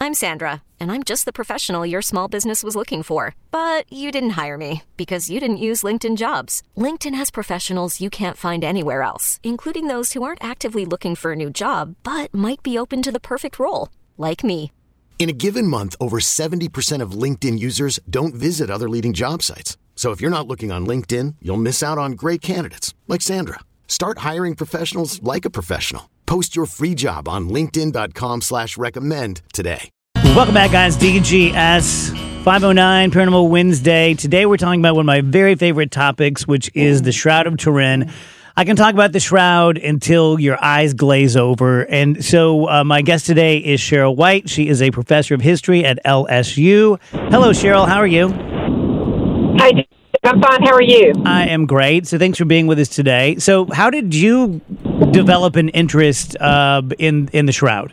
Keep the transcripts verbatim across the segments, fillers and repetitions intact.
I'm Sandra, and I'm just the professional your small business was looking for. But you didn't hire me because you didn't use LinkedIn Jobs. LinkedIn has professionals you can't find anywhere else, including those who aren't actively looking for a new job, but might be open to the perfect role, like me. In a given month, over seventy percent of LinkedIn users don't visit other leading job sites. So if you're not looking on LinkedIn, you'll miss out on great candidates like Sandra. Start hiring professionals like a professional. Post your free job on linkedin.com slash recommend today. Welcome back, guys. D G S five oh nine Paranormal Wednesday. Today we're talking about one of my very favorite topics, which is the Shroud of Turin. I can talk about the Shroud until your eyes glaze over. And so uh, my guest today is Cheryl White. She is a professor of history at L S U. Hello, Cheryl. How are you? Hi, I'm fine. How are you? I am great. So thanks for being with us today. So how did you develop an interest uh, in, in the Shroud?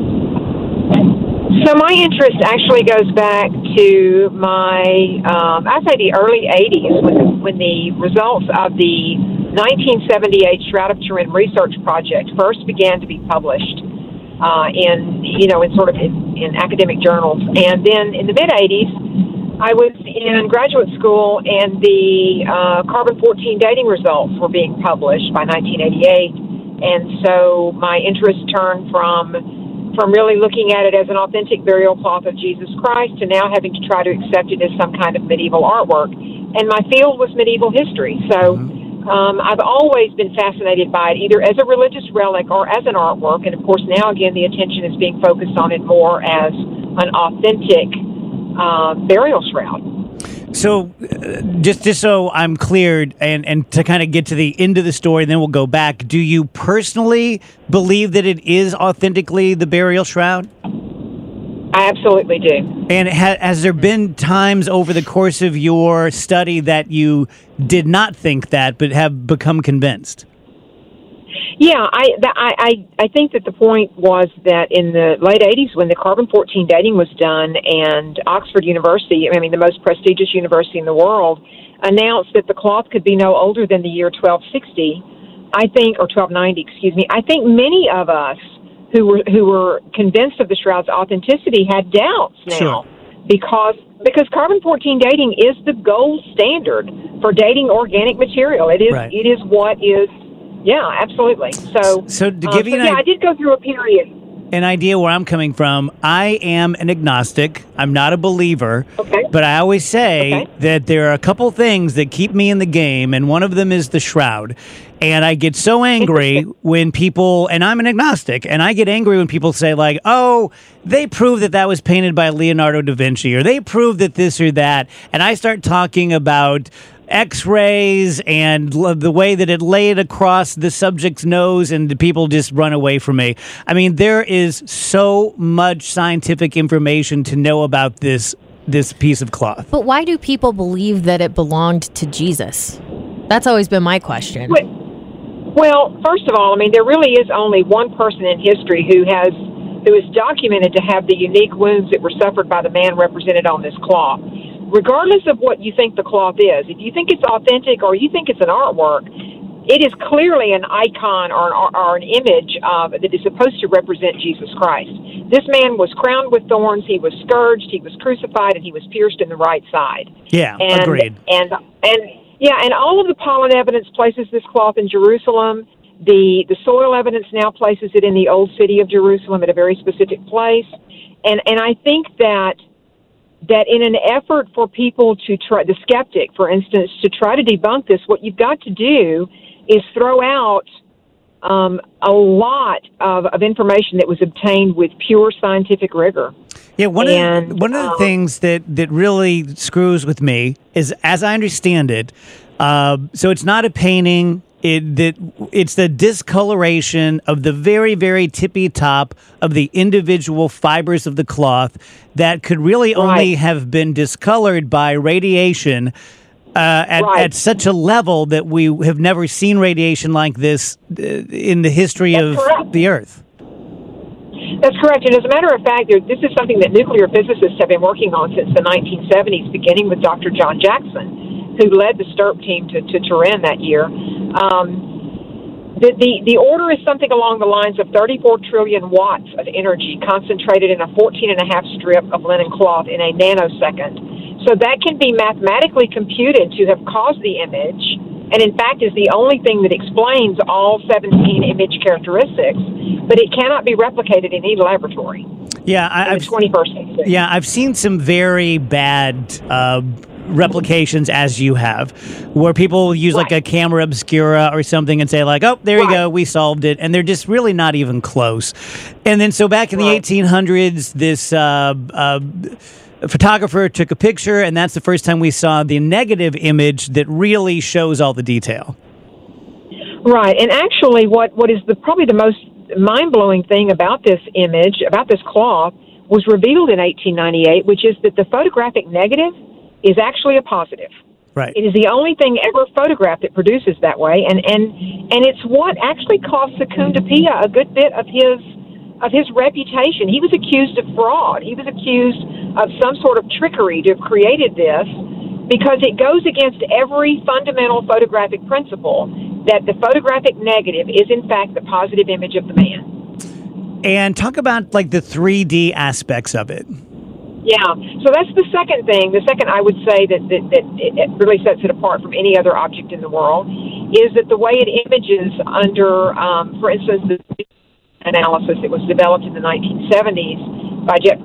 So my interest actually goes back to my, um, I'd say the early eighties when the, when the results of the nineteen seventy-eight Shroud of Turin research project first began to be published uh, in, you know, in sort of in, in academic journals. And then in the mid-eighties, I was in graduate school, and the uh, carbon fourteen dating results were being published by nineteen eighty-eight. And so my interest turned from from really looking at it as an authentic burial cloth of Jesus Christ to now having to try to accept it as some kind of medieval artwork. And my field was medieval history. So um, I've always been fascinated by it, either as a religious relic or as an artwork. And, of course, now, again, the attention is being focused on it more as an authentic uh, burial shroud. So uh, just just so I'm cleared and, and to kind of get to the end of the story, then we'll go back. Do you personally believe that it is authentically the burial shroud? I absolutely do. And ha- has there been times over the course of your study that you did not think that but have become convinced? Yeah, I, I I I think that the point was that in the late eighties, when the carbon fourteen dating was done, and Oxford University, I mean the most prestigious university in the world, announced that the cloth could be no older than the year twelve sixty, I think, or twelve ninety, excuse me. I think many of us who were who were convinced of the shroud's authenticity had doubts now, sure. because because carbon fourteen dating is the gold standard for dating organic material. It is right. It is what is. Yeah, absolutely. So, so to give uh, you so an yeah, I- I did go through a period. An idea where I'm coming from, I am an agnostic. I'm not a believer. Okay. But I always say Okay. that there are a couple things that keep me in the game, and one of them is the shroud. And I get so angry when people, and I'm an agnostic, and I get angry when people say, like, oh, they proved that that was painted by Leonardo da Vinci, or they proved that this or that. And I start talking about X-rays and l- the way that it laid across the subject's nose, and the people just run away from me. I mean, there is so much scientific information to know about this this piece of cloth. But why do people believe that it belonged to Jesus? That's always been my question. Well, well, first of all, I mean, there really is only one person in history who has who is documented to have the unique wounds that were suffered by the man represented on this cloth. Regardless of what you think the cloth is, if you think it's authentic or you think it's an artwork, it is clearly an icon or an, or an image of, that is supposed to represent Jesus Christ. This man was crowned with thorns, he was scourged, he was crucified, and he was pierced in the right side. Yeah, and, agreed. And, and, yeah, and all of the pollen evidence places this cloth in Jerusalem. The, the soil evidence now places it in the old city of Jerusalem at a very specific place. And, and I think that that in an effort for people to try, the skeptic, for instance, to try to debunk this, what you've got to do is throw out um, a lot of, of information that was obtained with pure scientific rigor. Yeah, one and, of the, one of the um, things that, that really screws with me is, as I understand it, uh, so it's not a painting. It that it's the discoloration of the very, very tippy top of the individual fibers of the cloth that could really Right. only have been discolored by radiation uh, at, Right. at such a level that we have never seen radiation like this uh, in the history That's of correct. the Earth. That's correct. And as a matter of fact, there, this is something that nuclear physicists have been working on since the nineteen seventies, beginning with Doctor John Jackson, who led the STURP team to, to Turin that year. Um, The, the, the order is something along the lines of thirty-four trillion watts of energy concentrated in a fourteen and a half strip of linen cloth in a nanosecond. So that can be mathematically computed to have caused the image, and in fact is the only thing that explains all seventeen image characteristics, but it cannot be replicated in any laboratory. Yeah, I, in the twenty-first century. Yeah, I've seen some very bad uh, replications, as you have, where people use right. like a camera obscura or something and say like, oh, there right. you go, we solved it. And they're just really not even close. And then so back in right. the eighteen hundreds, this uh, uh, photographer took a picture, and that's the first time we saw the negative image that really shows all the detail. Right. And actually what, what is the probably the most mind-blowing thing about this image, about this cloth, was revealed in eighteen ninety-eight, which is that the photographic negative is actually a positive. Right. It is the only thing ever photographed that produces that way, and and and it's what actually cost Secunda Pia a good bit of his of his reputation. He was accused of fraud. He was accused of some sort of trickery to have created this, because it goes against every fundamental photographic principle that the photographic negative is in fact the positive image of the man. And talk about like the three D aspects of it. Yeah, so that's the second thing. The second I would say that, that, that it really sets it apart from any other object in the world is that the way it images under, um, for instance, the analysis that was developed in the nineteen seventies by Jet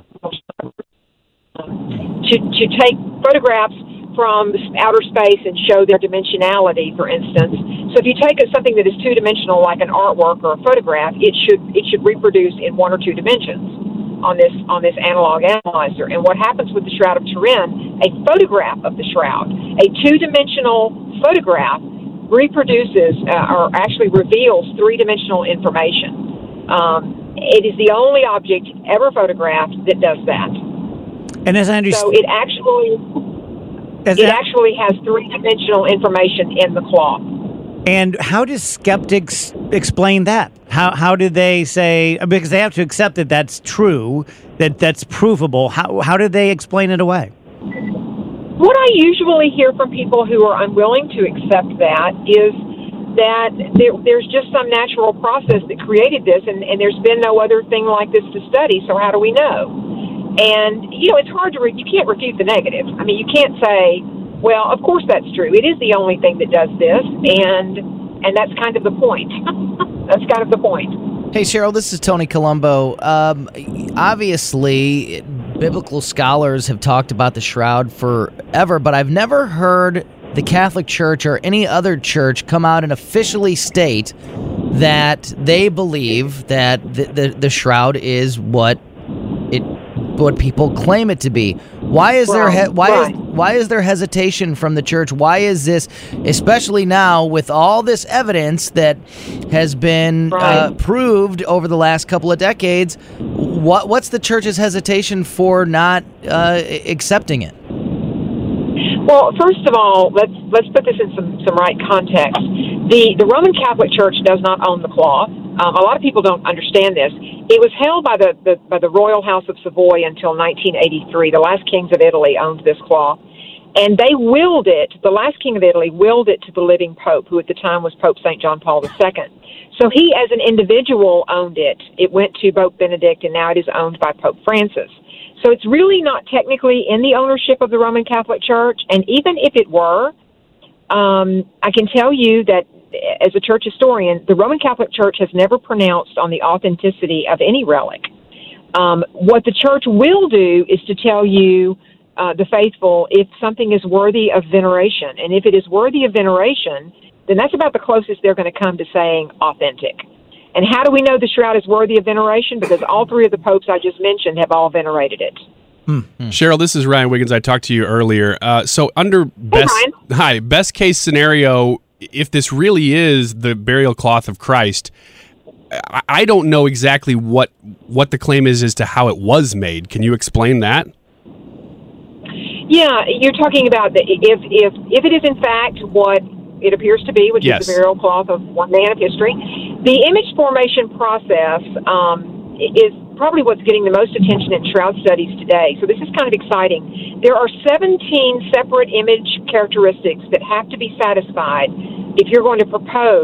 to, to take photographs from outer space and show their dimensionality, for instance. So if you take a, something that is two-dimensional like an artwork or a photograph, it should it should reproduce in one or two dimensions on this on this analog analyzer. And what happens with the Shroud of Turin, a photograph of the shroud, a two-dimensional photograph reproduces uh, or actually reveals three-dimensional information. Um, it is the only object ever photographed that does that. And as I understand, so it actually as it that, actually has three-dimensional information in the cloth. And how do skeptics explain that? How how do they say, because they have to accept that that's true, that that's provable. How how do they explain it away? What I usually hear from people who are unwilling to accept that is that there, there's just some natural process that created this, and, and there's been no other thing like this to study, so how do we know? And, you know, it's hard to, re- you can't refute the negative. I mean, you can't say, well, of course that's true. It is the only thing that does this, and and that's kind of the point. That's kind of the point. Hey, Cheryl, this is Tony Colombo. Um, obviously, biblical scholars have talked about the shroud forever, but I've never heard the Catholic Church or any other church come out and officially state that they believe that the, the, the shroud is what it what people claim it to be. Why is there he- why right. is why is there hesitation from the church? Why is this, especially now with all this evidence that has been right. uh, proved over the last couple of decades? What what's the church's hesitation for not uh, accepting it? Well, first of all, let's let's put this in some, some right context. The the Roman Catholic Church does not own the cloth. Um, a lot of people don't understand this. It was held by the, the by the Royal House of Savoy until nineteen eighty-three. The last kings of Italy owned this cloth, and they willed it. The last king of Italy willed it to the living Pope, who at the time was Pope Saint John Paul the Second. So he, as an individual, owned it. It went to Pope Benedict, and now it is owned by Pope Francis. So it's really not technically in the ownership of the Roman Catholic Church, and even if it were, um, I can tell you that as a church historian, the Roman Catholic Church has never pronounced on the authenticity of any relic. Um, what the church will do is to tell you, uh, the faithful, if something is worthy of veneration. And if it is worthy of veneration, then that's about the closest they're going to come to saying authentic. And how do we know the shroud is worthy of veneration? Because all three of the popes I just mentioned have all venerated it. Hmm. Cheryl, this is Ryan Wiggins. I talked to you earlier. Uh, so under best, hey, hi, best case scenario, if this really is the burial cloth of Christ, I, I don't know exactly what what the claim is as to how it was made. Can you explain that? Yeah, you're talking about the, if if if it is in fact what it appears to be, which yes. is the burial cloth of one man of history, the image formation process um, is probably what's getting the most attention in shroud studies today. So this is kind of exciting. There are seventeen separate image characteristics that have to be satisfied if you're going to propose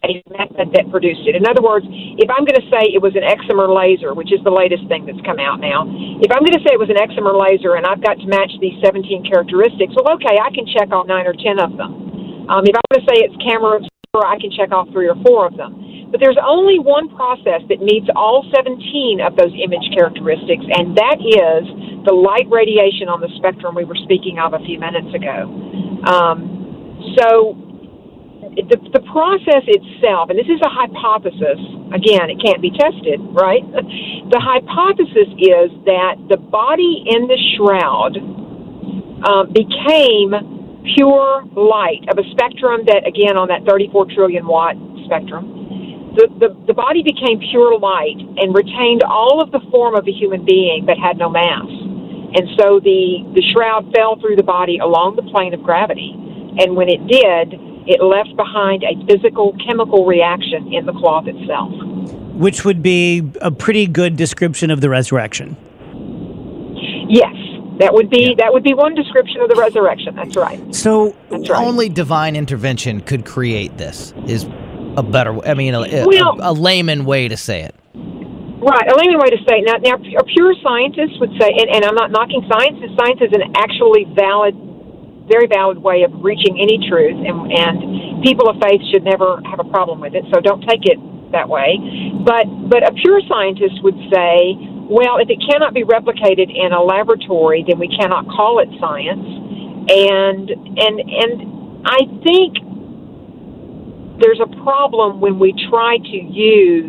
a method that produced it. In other words, if I'm going to say it was an excimer laser, which is the latest thing that's come out now, if I'm going to say it was an excimer laser and I've got to match these seventeen characteristics, well, okay, I can check off nine or ten of them. Um, if I'm going to say it's camera obscura, I can check off three or four of them. But there's only one process that meets all seventeen of those image characteristics, and that is the light radiation on the spectrum we were speaking of a few minutes ago. Um, so the, the process itself, and this is a hypothesis, again, it can't be tested, right? The hypothesis is that the body in the shroud um, became pure light of a spectrum that, again, on that thirty-four trillion watt spectrum, The, the, the body became pure light and retained all of the form of a human being but had no mass. And so the, the shroud fell through the body along the plane of gravity. And when it did, it left behind a physical chemical reaction in the cloth itself. Which would be a pretty good description of the resurrection. Yes. That would be yeah. that would be one description of the resurrection. That's right. So That's right. Only divine intervention could create this is a better, I mean, a, well, a, a layman way to say it. Right, a layman way to say it. Now, now a pure scientist would say, and, and I'm not knocking science, science is an actually valid, very valid way of reaching any truth, and, and people of faith should never have a problem with it, so don't take it that way. But, but a pure scientist would say, well, if it cannot be replicated in a laboratory, then we cannot call it science. And, and, and I think there's a problem when we try to use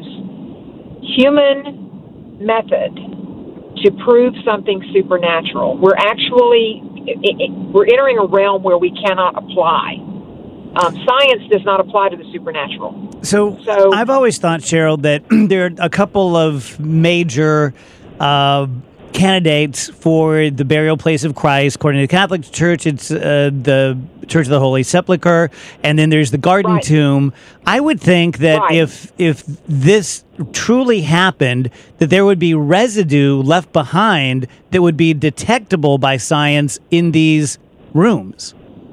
human method to prove something supernatural. We're actually we're entering a realm where we cannot apply. Um, science does not apply to the supernatural. So, so I've always thought, Cheryl, that there are a couple of major uh, candidates for the burial place of Christ. According to the Catholic Church, it's uh, the Church of the Holy Sepulchre, and then there's the Garden right. Tomb. I would think that right. if if this truly happened, that there would be residue left behind that would be detectable by science in these rooms.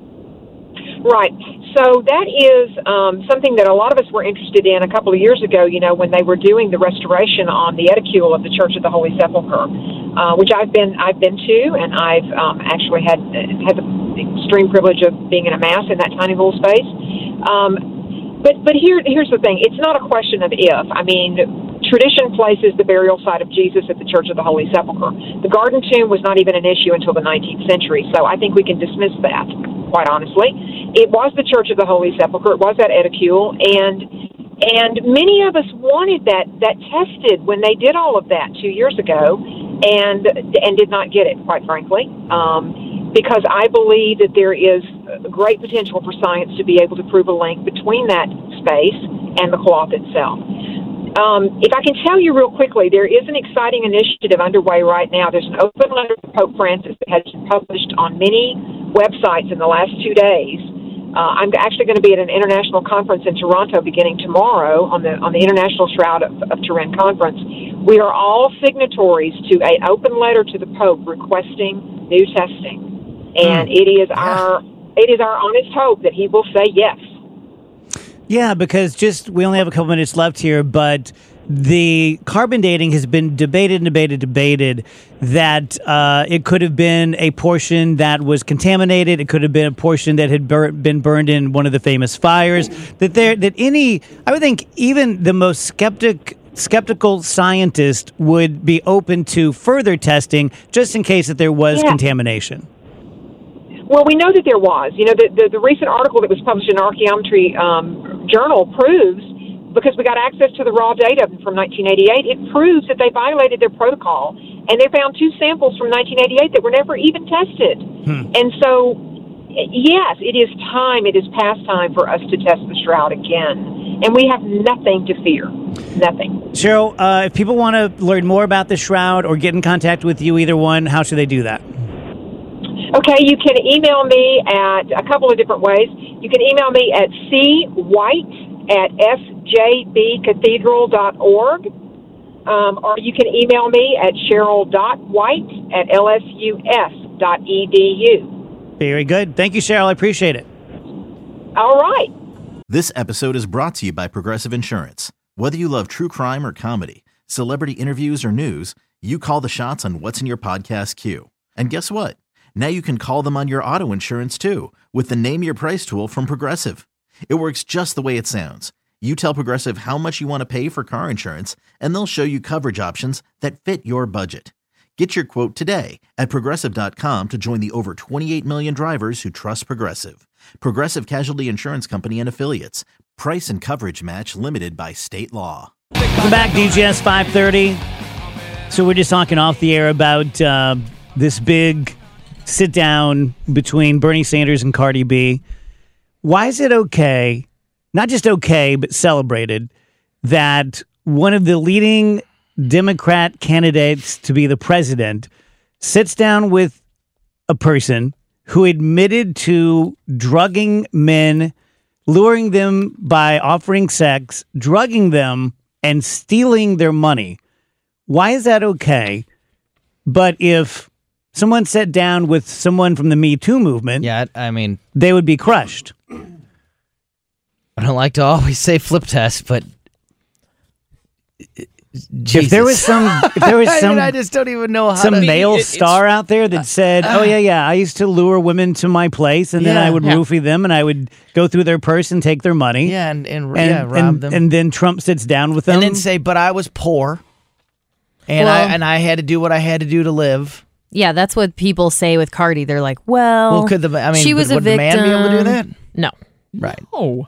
Right. So that is um, something that a lot of us were interested in a couple of years ago, you know, when they were doing the restoration on the Edicule of the Church of the Holy Sepulchre, uh, which I've been I've been to, and I've um, actually had had the extreme privilege of being in a mass in that tiny little space. Um, but but here here's the thing: it's not a question of if. I mean, tradition places the burial site of Jesus at the Church of the Holy Sepulchre. The Garden Tomb was not even an issue until the nineteenth century, so I think we can dismiss that, quite honestly. It was the Church of the Holy Sepulchre. It was that Edicule, and and many of us wanted that that tested when they did all of that two years ago, and and did not get it, quite frankly, um, because I believe that there is great potential for science to be able to prove a link between that space and the cloth itself. Um, if I can tell you real quickly, there is an exciting initiative underway right now. There's an open letter to Pope Francis that has been published on many websites in the last two days. Uh, I'm actually going to be at an international conference in Toronto beginning tomorrow on the on the International Shroud of, of Turin conference. We are all signatories to an open letter to the Pope requesting new testing, and mm. it is yeah. our it is our honest hope that he will say yes. Yeah, because just we only have a couple minutes left here, but the carbon dating has been debated and debated, debated that uh, it could have been a portion that was contaminated. It could have been a portion that had bur- been burned in one of the famous fires. That there, that any, I would think, even the most skeptic, skeptical scientist would be open to further testing, just in case that there was yeah. contamination. Well, we know that there was. You know, the, the, the recent article that was published in Archaeometry um, Journal proves, because we got access to the raw data from nineteen eighty-eight, it proves that they violated their protocol, and they found two samples from nineteen eighty-eight that were never even tested. Hmm. And so, yes, it is time, it is past time for us to test the shroud again. And we have nothing to fear. Nothing. Cheryl, uh, if people want to learn more about the shroud or get in contact with you, either one, how should they do that? Okay, you can email me at a couple of different ways. You can email me at cwhite at s j b cathedral dot org, um, or you can email me at cheryl dot white at l s u s dot e d u. Very good. Thank you, Cheryl. I appreciate it. All right. This episode is brought to you by Progressive Insurance. Whether you love true crime or comedy, celebrity interviews or news, you call the shots on what's in your podcast queue. And guess what? Now you can call them on your auto insurance too with the Name Your Price tool from Progressive. It works just the way it sounds. You tell Progressive how much you want to pay for car insurance, and they'll show you coverage options that fit your budget. Get your quote today at Progressive dot com to join the over twenty-eight million drivers who trust Progressive. Progressive Casualty Insurance Company and Affiliates. Price and coverage match limited by state law. Welcome back, D J S five thirty. So we're just talking off the air about uh, this big sit-down between Bernie Sanders and Cardi B. Why is it okay, not just okay, but celebrated, that one of the leading Democrat candidates to be the president sits down with a person who admitted to drugging men, luring them by offering sex, drugging them, and stealing their money? Why is that okay? But if someone sat down with someone from the Me Too movement, Yeah, I mean, they would be crushed. I don't like to always say flip test, but Jesus. If there was some, if there was I, some, mean, I just don't even know how some to. male it- it's- star out there that said, "Oh yeah, yeah, I used to lure women to my place, and then Yeah. I would Yeah. roofie them, and I would go through their purse and take their money, Yeah, and, and, and yeah, rob and, them, and then Trump sits down with them, and then say, "But I was poor, and Well- I and I had to do what I had to do to live." Yeah, that's what people say with Cardi. They're like, well, Well, could the I mean, she but was a would the victim. man be able to do that? No. Right. Oh.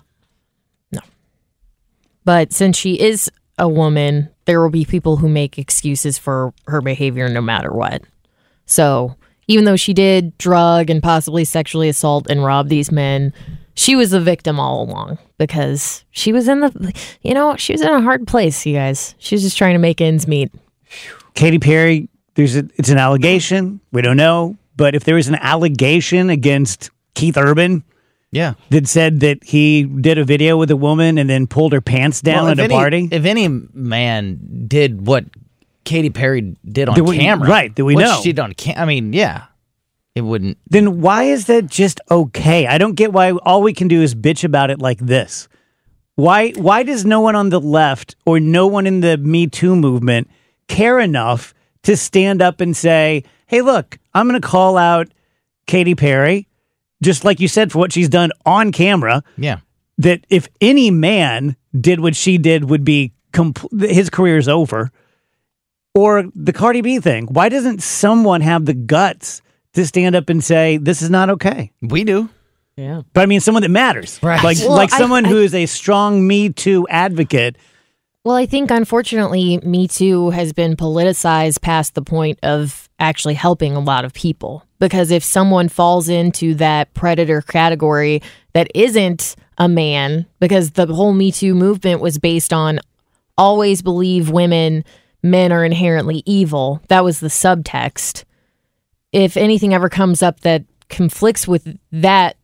But since she is a woman, there will be people who make excuses for her behavior no matter what. So even though she did drug and possibly sexually assault and rob these men, she was the victim all along because she was in the, you know, she was in a hard place, you guys. She was just trying to make ends meet. Katy Perry, there's a, it's an allegation. We don't know, but if there was an allegation against Keith Urban Yeah. that said that he did a video with a woman and then pulled her pants down Well, at if a any, party, If any man did what Katy Perry did on That we- camera, right, that we what know. she did on cam- I mean, yeah, it wouldn't. then why is that just okay? I don't get why all we can do is bitch about it like this. Why why does no one on the left or no one in the Me Too movement care enough to stand up and say, hey, look, I'm going to call out Katy Perry, just like you said, for what she's done on camera, Yeah. that if any man did what she did would be, compl- his career's over. Or the Cardi B thing. Why doesn't someone have the guts to stand up and say, this is not okay? We do. Yeah. But I mean, someone that matters. Right. Like, Well, like I- someone I- who is a strong Me Too advocate. Well, I think unfortunately, Me Too has been politicized past the point of actually helping a lot of people. Because if someone falls into that predator category that isn't a man, because the whole Me Too movement was based on always believe women, men are inherently evil. That was the subtext. If anything ever comes up that conflicts with that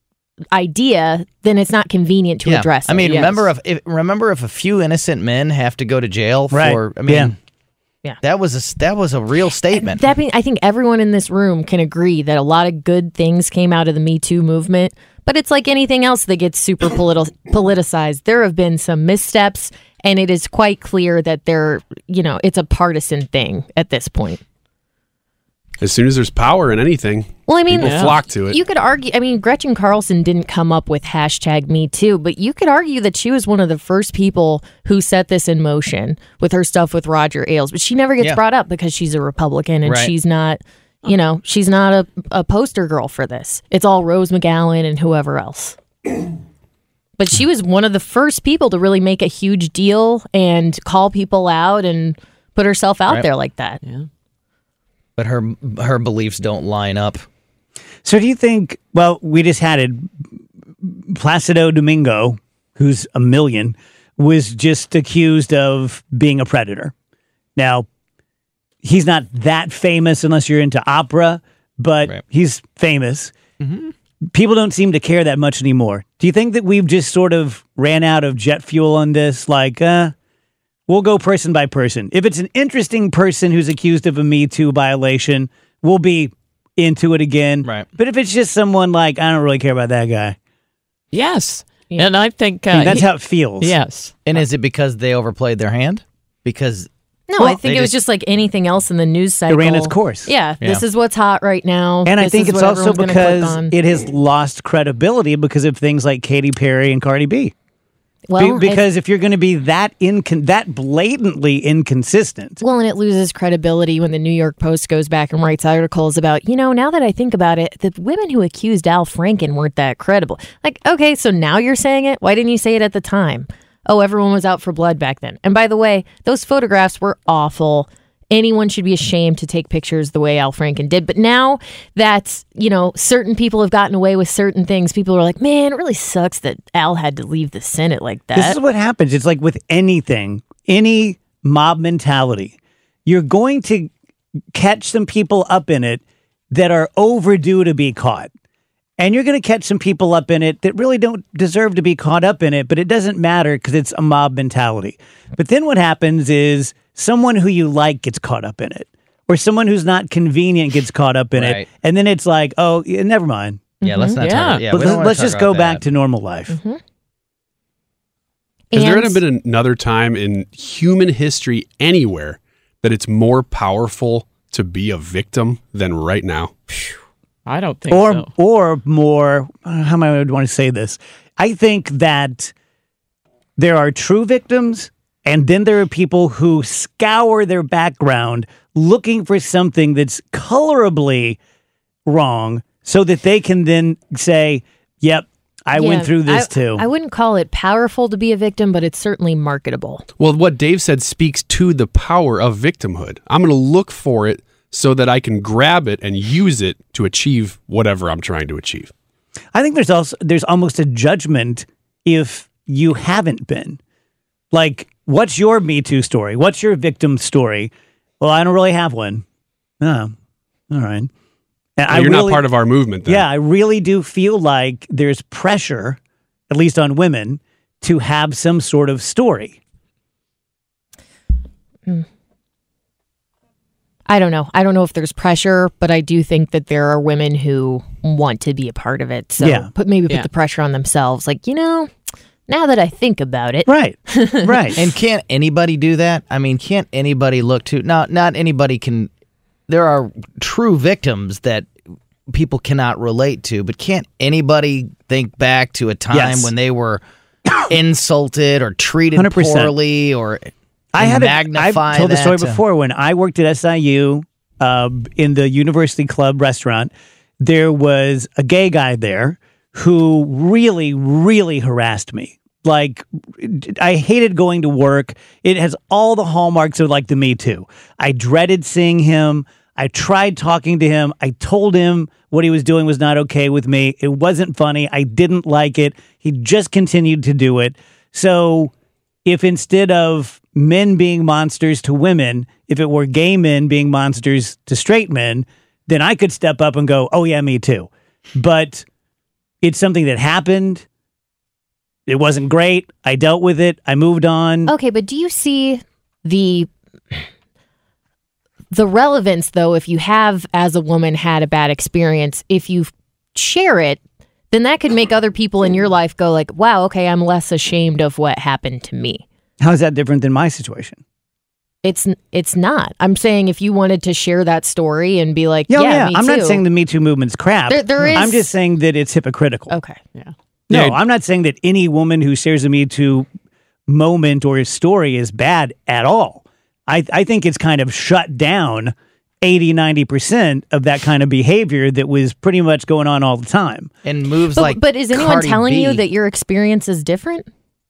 idea, then it's not convenient to Yeah. address it. I mean, yes. remember if, if remember if a few innocent men have to go to jail Right. for? I mean, Yeah. Yeah. that was a that was a real statement. That being, I think everyone in this room can agree that a lot of good things came out of the Me Too movement, but it's like anything else that gets super politi- politicized. There have been some missteps, and it is quite clear that they're, you know, it's a partisan thing at this point. As soon as there's power in anything, Well, I mean, people flock to it. you could argue, I mean, Gretchen Carlson didn't come up with hashtag Me Too, but you could argue that she was one of the first people who set this in motion with her stuff with Roger Ailes, but she never gets Yeah. brought up because she's a Republican and Right. she's not, you know, she's not a, a poster girl for this. It's all Rose McGowan and whoever else. But she was one of the first people to really make a huge deal and call people out and put herself out Right. there like that. Yeah. But her her beliefs don't line up. So do you think, well, we just had it, Placido Domingo, who's a million, was just accused of being a predator. Now, he's not that famous unless you're into opera, but Right. he's famous. People don't seem to care that much anymore. Do you think that we've just sort of ran out of jet fuel on this? Like, uh, we'll go person by person. If it's an interesting person who's accused of a Me Too violation, we'll be into it again. Right. But if it's just someone like, I don't really care about that guy. Yes. And I think uh, I mean, that's he- how it feels. Yes. And is it because they overplayed their hand? Because No, Well, I think they it was just- just like anything else in the news cycle. ran its course. Yeah, this Yeah. is what's hot right now. And I This think is it's what also everyone's gonna click because on. it has lost credibility because of things like Katy Perry and Cardi B. well, Be- because if you're going to be that incon- that blatantly inconsistent, Well, and it loses credibility when the New York Post goes back and writes articles about, you know, now that I think about it, the women who accused Al Franken weren't that credible. Like, okay, so now you're saying it? Why didn't you say it at the time? Oh, everyone was out for blood back then. And by the way, those photographs were awful. Anyone should be ashamed to take pictures the way Al Franken did. But now that, you know, certain people have gotten away with certain things, people are like, man, it really sucks that Al had to leave the Senate like that. this is what happens. It's like with anything, any mob mentality, you're going to catch some people up in it that are overdue to be caught. And you're going to catch some people up in it that really don't deserve to be caught up in it, but it doesn't matter because it's a mob mentality. But then what happens is someone who you like gets caught up in it, or someone who's not convenient gets caught up in Right. it. And then it's like, oh, yeah, never mind. yeah, let's not Yeah. talk. Yeah, we let's don't wanna let's talk just about go that. back to normal life. Has there And- ever been another time in human history anywhere that it's more powerful to be a victim than right now? I don't think Or, so. or more, uh, how am I would want to say this? I think that there are true victims, and then there are people who scour their background looking for something that's colorably wrong so that they can then say, yep, I Yeah, went through this I- too. I wouldn't call it powerful to be a victim, but it's certainly marketable. Well, what Dave said speaks to the power of victimhood. I'm going to look for it so that I can grab it and use it to achieve whatever I'm trying to achieve. I think there's also there's almost a judgment if you haven't been. Like, what's your Me Too story? What's your victim story? Well, I don't really have one. Oh, all right. And Well, I you're really- not part of our movement then. Yeah, I really do feel like there's pressure, at least on women, to have some sort of story. I don't know. I don't know if there's pressure, but I do think that there are women who want to be a part of it. So Yeah. put maybe put Yeah. the pressure on themselves. Like, you know, now that I think about it, Right, right. And can't anybody do that? I mean, can't anybody look to not not anybody can there are true victims that people cannot relate to, but can't anybody think back to a time Yes. when they were insulted or treated one hundred percent. poorly or I had a, magnify I've told the that story to- before. When I worked at S I U uh, in the University Club restaurant, there was a gay guy there who really, really harassed me. Like, I hated going to work. It has all the hallmarks of like the Me Too. I dreaded seeing him. I tried talking to him. I told him what he was doing was not okay with me. It wasn't funny. I didn't like it. He just continued to do it. So if instead of men being monsters to women, if it were gay men being monsters to straight men, then I could step up and go, oh yeah, me too. But it's something that happened. It wasn't great. I dealt with it. I moved on. Okay, but do you see the the relevance though if you have as a woman had a bad experience, if you share it, then that could make other people in your life go like, "Wow, okay, I'm less ashamed of what happened to me." How is that different than my situation? It's it's not. I'm saying if you wanted to share that story and be like, Yeah, "Yeah, yeah. me I'm too." not saying the Me Too movement's crap. There- there I'm is- just saying that it's hypocritical. Okay. Yeah. No, Yeah. I'm not saying that any woman who shares a Me Too moment or story is bad at all. I, I think it's kind of shut down eighty, ninety percent of that kind of behavior that was pretty much going on all the time. and moves But, like but is anyone Cardi telling B. you that your experience is different?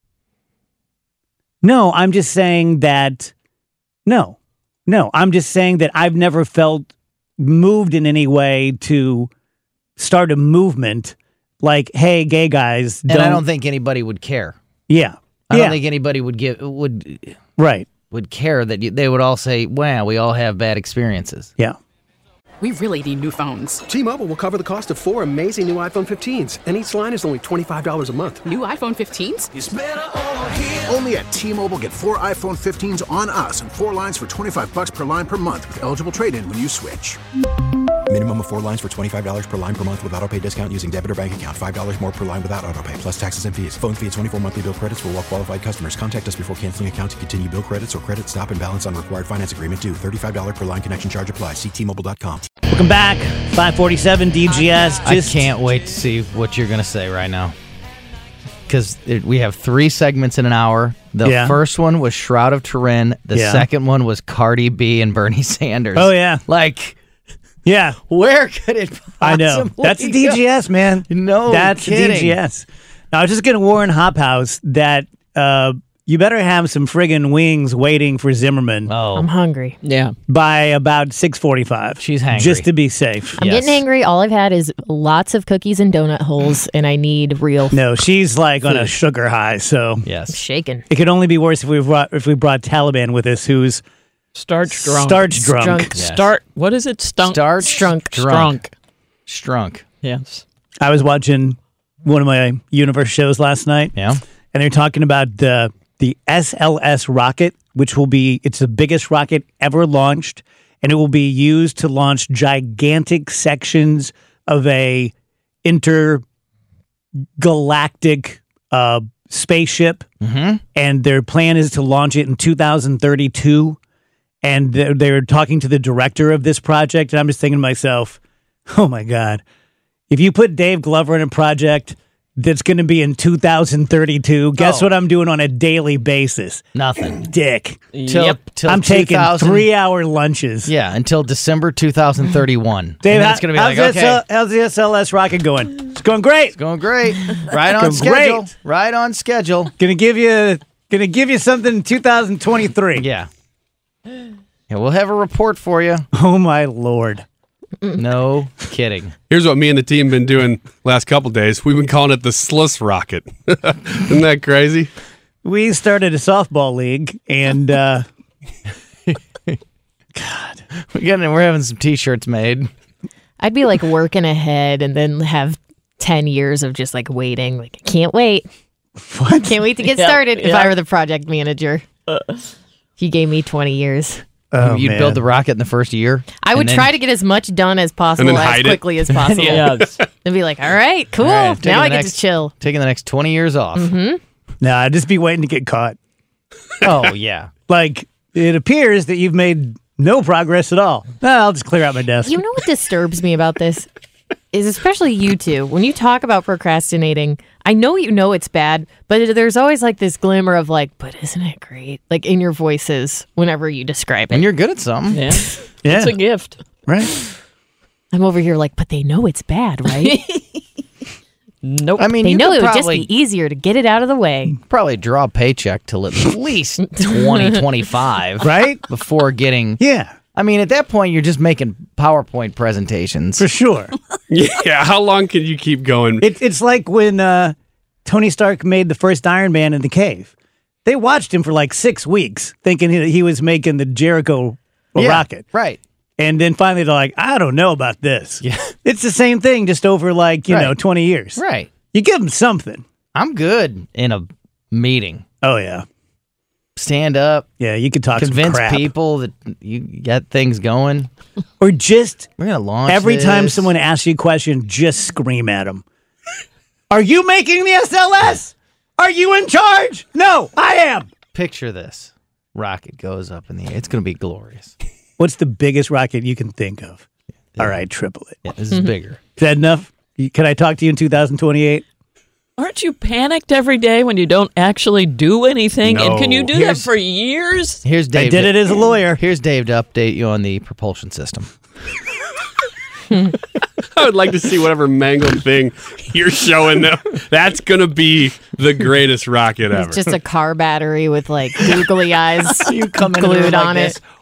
No, I'm just saying that, no, no, I'm just saying that I've never felt moved in any way to start a movement like, hey, gay guys, and don't, I don't think anybody would care. yeah, I yeah, don't think anybody would give would right, would care that you, they would all say, "Wow, we all have bad experiences." yeah. We really need new phones. T-Mobile will cover the cost of four amazing new iPhone fifteens, and each line is only twenty-five dollars a month. New iPhone fifteens? Only at T-Mobile, get four iPhone fifteens on us and four lines for twenty-five bucks per line per month with eligible trade-in when you switch. Minimum of four lines for twenty-five dollars per line per month with auto pay discount using debit or bank account. five dollars more per line without auto pay, plus taxes and fees. Phone fee at twenty-four monthly bill credits for well qualified customers. Contact us before canceling account to continue bill credits or credit stop and balance on required finance agreement due. thirty-five dollars per line connection charge applies. See T Mobile dot com. Welcome back. five forty-seven D G S. Just I can't wait to see what you're going to say right now. Because we have three segments in an hour. The Yeah. first one was Shroud of Turin. The Yeah. second one was Cardi B and Bernie Sanders. Oh, yeah. Like, Yeah. where could it possibly I know. That's a D G S, man. No That's kidding. a D G S. Now, I was just going to warn Hop House that uh, you better have some friggin' wings waiting for Zimmerman Oh, I'm hungry. Yeah. by about six forty-five. She's hangry. Just to be safe. I'm Yes. getting angry. All I've had is lots of cookies and donut holes, and I need real. No, she's like on a sugar high, so I'm yes. shaking. it could only be worse if we brought if we brought Taliban with us, who's Starch drunk. starch drunk. Strunk. Yes. Start. What is it? Stunk. Starch, Strunk. drunk. Strunk. Strunk. Yes. I was watching one of my universe shows last night, Yeah. and they're talking about the the S L S rocket, which will be it's the biggest rocket ever launched, and it will be used to launch gigantic sections of a intergalactic uh, spaceship. Mm-hmm. And their plan is to launch it in two thousand thirty-two. And they're, they're talking to the director of this project, and I'm just thinking to myself, oh my God, if you put Dave Glover in a project that's going to be in two thousand thirty-two, guess Oh. what I'm doing on a daily basis? Nothing. Dick. Till, Yep. till I'm taking two thousand three-hour lunches. Yeah, until December two thousand thirty-one. Dave, and then how- it's going to be how's, like, the okay, S L- how's the S L S rocket going? It's going great. going great. Right on Going schedule. great. Right on schedule. Gonna give you, gonna give you something in two thousand twenty-three. Yeah. Yeah, we'll have a report for you. Oh my Lord. No kidding. Here's what me and the team been doing last couple days. We've been calling it the Sluss Rocket. Isn't that crazy? We started a softball league, and uh, We're, getting, we're having some T-shirts made. I'd be like working ahead and then have ten years of just like waiting. Like, I can't wait. what? Can't wait to get Yeah, started if yeah. I were the project manager. He gave me twenty years. Oh, You'd man. build the rocket in the first year. I would and then- try to get as much done as possible then as hide it. quickly as possible. Yes. And be like, all right, cool. All right, taking now the I get next- to chill. Taking the next twenty years off. Nah, I'd just be waiting to get caught. Oh, yeah. Like, it appears that you've made no progress at all. Nah, I'll just clear out my desk. You know what disturbs me about this? Is especially you two, when you talk about procrastinating, I know you know it's bad, but there's always like this glimmer of like, but isn't it great? Like in your voices whenever you describe it. And you're good at something. Yeah. Yeah. It's a gift. Right? I'm over here like, but they know it's bad, right? Nope. I mean, They you know could it would probably, just be easier to get it out of the way. probably draw a paycheck till at least twenty twenty-five Right? before getting... Yeah, I mean, at that point, you're just making PowerPoint presentations. for sure. Yeah. How long can you keep going? It, it's like when uh, Tony Stark made the first Iron Man in the cave. They watched him for like six weeks thinking he, he was making the Jericho Yeah, rocket. Right. And then finally they're like, I don't know about this. Yeah. It's the same thing, just over like, you Right. know, twenty years. Right. You give them something. I'm good in a meeting. Oh, yeah. Stand up, Yeah, you could talk some convince crap. people that you got things going. Or just We're going to launch every time this. someone asks you a question, just scream at them. Are you making the S L S? Are you in charge? No, I am. Picture this. Rocket goes up in the air. It's going to be glorious. What's the biggest rocket you can think of? All right, triple it. Yeah, this is bigger. Is that enough? You- Can I talk to you in two thousand twenty-eight? Aren't you panicked every day when you don't actually do anything? And can you do that Here's- for years? Here's Dave. I did it as a lawyer. Here's Dave to update you on the propulsion system. I would like to see whatever mangled thing you're showing them. That's going to be the greatest rocket ever. It's just a car battery with like googly eyes You come in the room glued like on this. it.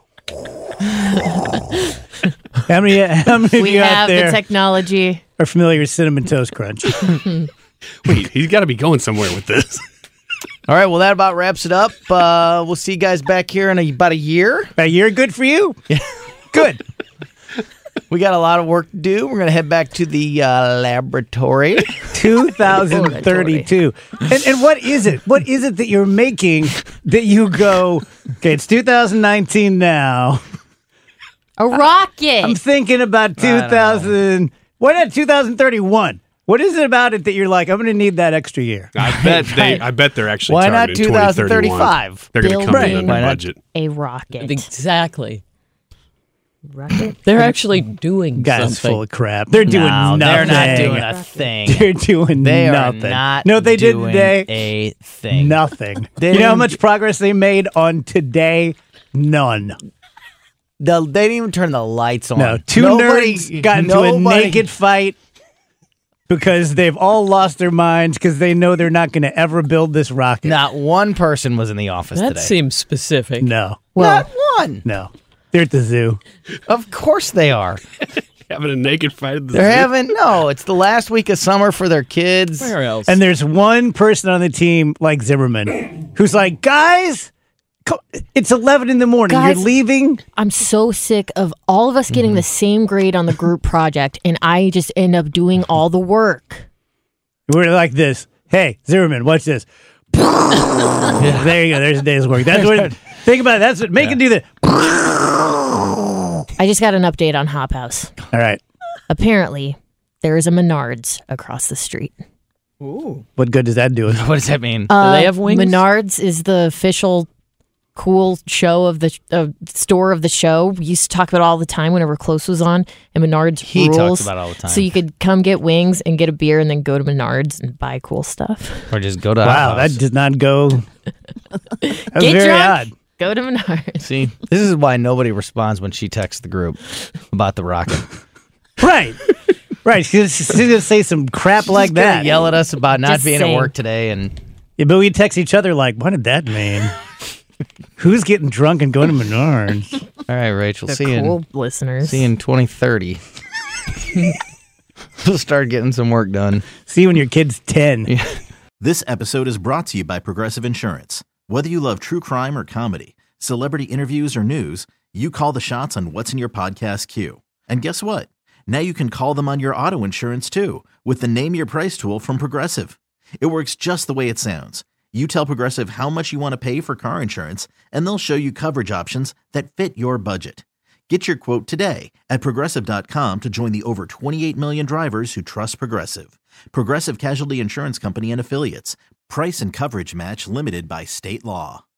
How many, how many of We you out have there the technology. are familiar with Cinnamon Toast Crunch? Wait, he's got to be going somewhere with this. All right, well, that about wraps it up. Uh, we'll see you guys back here in a, about a year. A year good for you? Good. We got a lot of work to do. We're going to head back to the uh, laboratory. two thousand thirty-two. And, and what is it? What is it that you're making that you go, okay, it's two thousand nineteen now. A rocket. I'm thinking about two thousand. Why not two thousand thirty-one? What is it about it that you're like, I'm going to need that extra year? I bet they. I bet they're actually. Why not targeting two thousand thirty-five? They're going to come in Building under budget. a rocket. Exactly. Rocket. They're actually doing Guys something. full of crap. They're doing No, nothing. they're not doing a thing. They're doing They nothing. are not You know what they did doing today? a thing. Nothing. They You know how didn't- much progress they made on today? None. The, they didn't even turn the lights on. No. Two Nobody- nerds got into a nobody- naked fight because they've all lost their minds because they know they're not going to ever build this rocket. Not one person was in the office That today. seems specific. No. Well, Not one. No. They're at the zoo. Of course they are. Having a naked fight at the They're zoo? having no. It's the last week of summer for their kids. Where else? And there's one person on the team like Zimmerman who's like, guys, co- it's eleven in the morning. Guys- You're leaving? I'm so sick of all of us getting the same grade on the group project, and I just end up doing all the work. We're like this. Hey, Zimmerman, watch this. There you go. There's a day's work. That's what. Think about it. That's what. Make it do that. I just got an update on Hop House. All right. Apparently, there is a Menards across the street. What good does that do us? What does that mean? Uh, they have wings? Menards is the official cool show of the uh, store of the show. We used to talk about it all the time whenever Close was on, and Menards He rules. talks about it all the time. So you could come get wings and get a beer, and then go to Menards and buy cool stuff. Or just go to Wow, our that house. did not go. That was Get very drunk. odd. Go to Menards. See, this is why nobody responds when she texts the group about the rocket. Right. Right. She's, she's going to say some crap like She's gonna that. Yell at us about not Just being saying. at work today, and Yeah, but we text each other like, what did that mean? Who's getting drunk and going to Menards? all right, Rachel. The See you. cool In, listeners. see you in twenty thirty. We'll start getting some work done. See you when your kid's ten. This episode is brought to you by Progressive Insurance. Whether you love true crime or comedy, celebrity interviews or news, you call the shots on what's in your podcast queue. And guess what? Now you can call them on your auto insurance too with the Name Your Price tool from Progressive. It works just the way it sounds. You tell Progressive how much you want to pay for car insurance, and they'll show you coverage options that fit your budget. Get your quote today at Progressive dot com to join the over twenty-eight million drivers who trust Progressive. Progressive Casualty Insurance Company and Affiliates. Price and coverage match limited by state law.